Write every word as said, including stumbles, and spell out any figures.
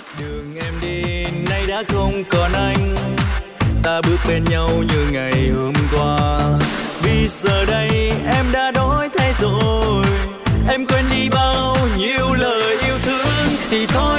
Đường em đi nay đã không còn anh, ta bước bên nhau như ngày hôm qua. Vì giờ đây em đã đổi thay rồi, em quên đi bao nhiêu lời yêu thương thì thôi.